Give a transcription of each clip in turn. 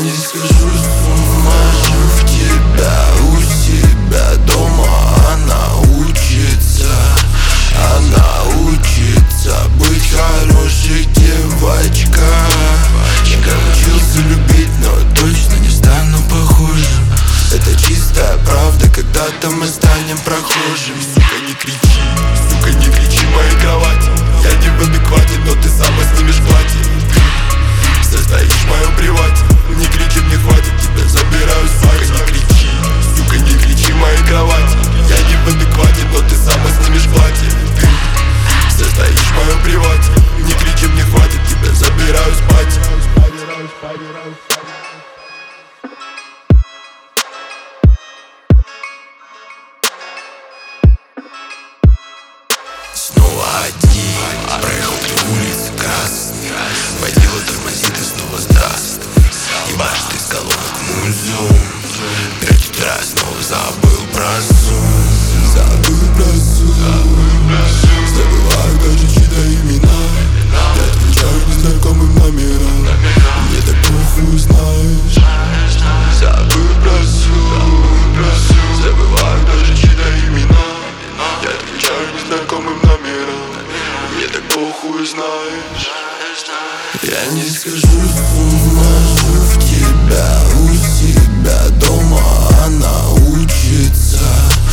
не схожу с ума, в тебя у себя дома. Она учится быть хорошей девочкой. Я учился любить, но точно не стану похожим. Это чистая правда, когда-то мы станем прохожими. Сука, не кричи в моей кровати. Я не в адеквате, но ты сама снимешь платье. Ты состоишь в моем привате. Не кричи, мне хватит, тебя забираю спать. Сука, не кричи в моей кровати. Я не в адеквате, но ты сама снимешь платье. Ты состоишь в моем привате. Не кричи, мне хватит, тебя забираю спать. Снова один, проехал 3 улицы красные. Водила тормозит и снова здравствуй. Ебашь ты с колонок музон. 5 утра снова забыл про сон. Забываю даже чьи-то имена. Я отвечаю незнакомым номерам. Мне так похуй, знаешь. Забыл про сон. Забываю даже чьи-то имена. Я отвечаю незнакомым номерам. Мне так похуй, знаешь. Я не схожу с ума, в тебя у себя дома. Она учится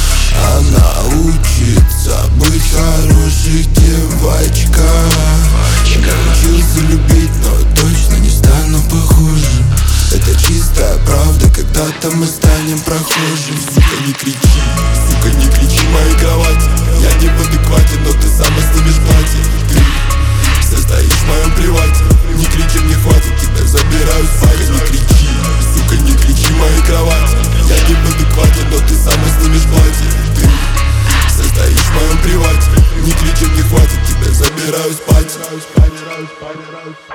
быть хорошей девочкой. Я учился любить, но точно не стану похожим. Это чистая правда, когда-то мы станем прохожим. Сука, не кричи в моей кровати. Я не в адеквате, но ты сама снимешь платье. Ты состоишь в моем привате. Не кричи, мне хватит, тебя забираю спать. Сука, не кричи в моей кровати. Я не в адеквате, но ты сама снимешь платье. Ты состоишь в моем привате. Не кричи, мне хватит, тебя забираю спать.